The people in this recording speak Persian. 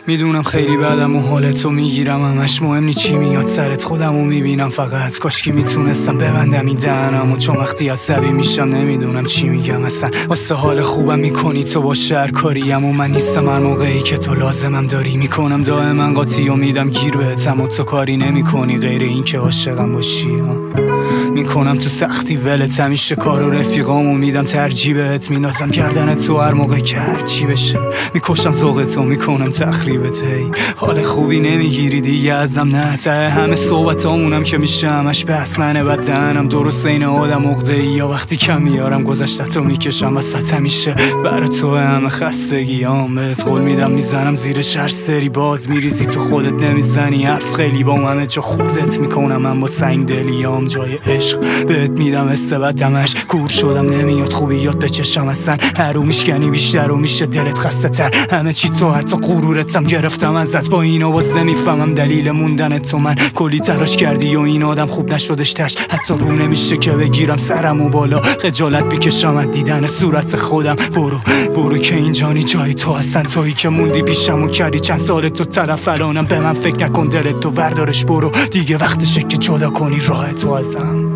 میدونم خیلی بدم و حالتو میگیرم، همش مهم نی چی میاد سرت، خودمو میبینم فقط. کاش که میتونستم ببندم این دهنمو، چون وقتی عصبی میشم نمیدونم چی میگم اصلا. واسه حال خوبم میکنی تو با شهرکاریم و من نیستم هر موقعی که تو لازمم داری. میکنم دائما قاطی و میدم گیر بهتم و تو کاری نمیکنی غیر این که عاشقم باشی. میکنم تو سختی ولت، همیشه کار و رفیقامو میدم ترجیح بهت. مینازم گردن تو هر موقع که هرچی بشه، میکشم ذوقتو میکنم تخریبت. هی حال خوبی نمیگیری دیگه ازم، نه ته همه صحبتامونم که میشه همش بس منه. بد دهنم درست این آدم عقده‌ای، یا وقتی کم میارم گذشته‌تو میکشم وسط. همیشه برا تو همه خستگیام، بهت قول میدم میزنم زیرش هر سری. باز میریزی تو خودت نمیزنی حرف، خیلی با همه جا خوردت میکنم من با سنگ دلیام. جای عشق بهت میدم استبدمش، کور شدم نمیاد خوبیات به چشم اصلا. هر رو میشکنی بیشتر و میشه دلت خسته تر، همه چی تو حتی غرورتم گرفتم ازت. با اینو باز نمیفهمم دلیل موندن تو، من کلی تلاش کردی و این آدم خوب نشدش تش. حتی روم نمیشه که بگیرم سرمو بالا، خجالت بکشم از دیدن صورت خودم. برو که اینجانی جای تو هستن، تویی که موندی پیشم و کردی چند سال تو طرف. الانم به من فکر نکن، دلت تو وردارش برو دیگه، وقتشه که جدا کنی راه تو ازم.